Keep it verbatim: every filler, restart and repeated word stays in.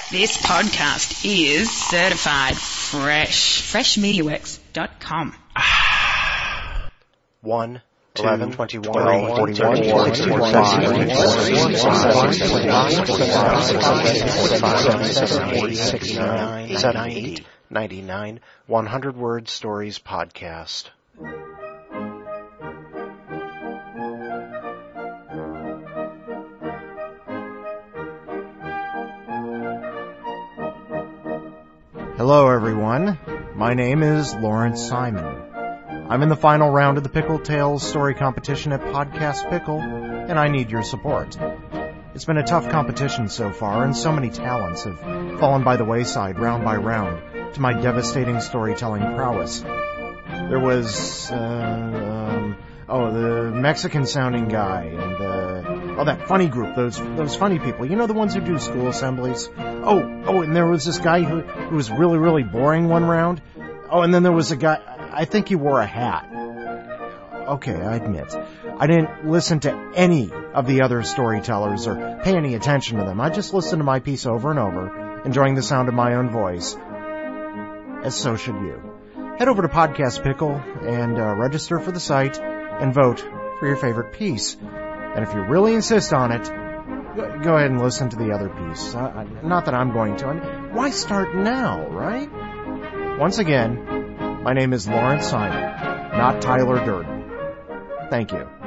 This podcast is certified fresh. fresh media works dot com. One, eleven, twenty-one, twelve, forty-one, sixty-one, sixty-nine, seventy, ninety-nine, one hundred Word Stories Podcast. Hello everyone, my name is Lawrence Simon. I'm in the final round of the Pickle Tales story competition at Podcast Pickle, and I need your support. It's been a tough competition so far, and so many talents have fallen by the wayside round by round to my devastating storytelling prowess. There was, uh, um, oh, the Mexican-sounding guy, and the, oh, that funny group, those those funny people, you know, the ones who do school assemblies? Oh, oh, and there was this guy who, who was really, really boring one round. Oh, and then there was a guy, I think he wore a hat. Okay, I admit, I didn't listen to any of the other storytellers or pay any attention to them. I just listened to my piece over and over, enjoying the sound of my own voice. As so should you. Head over to Podcast Pickle and uh, register for the site and vote for your favorite piece. And if you really insist on it, go ahead and listen to the other piece. Uh, not that I'm going to. I mean, why start now, right? Once again, my name is Lawrence Simon, not Tyler Durden. Thank you.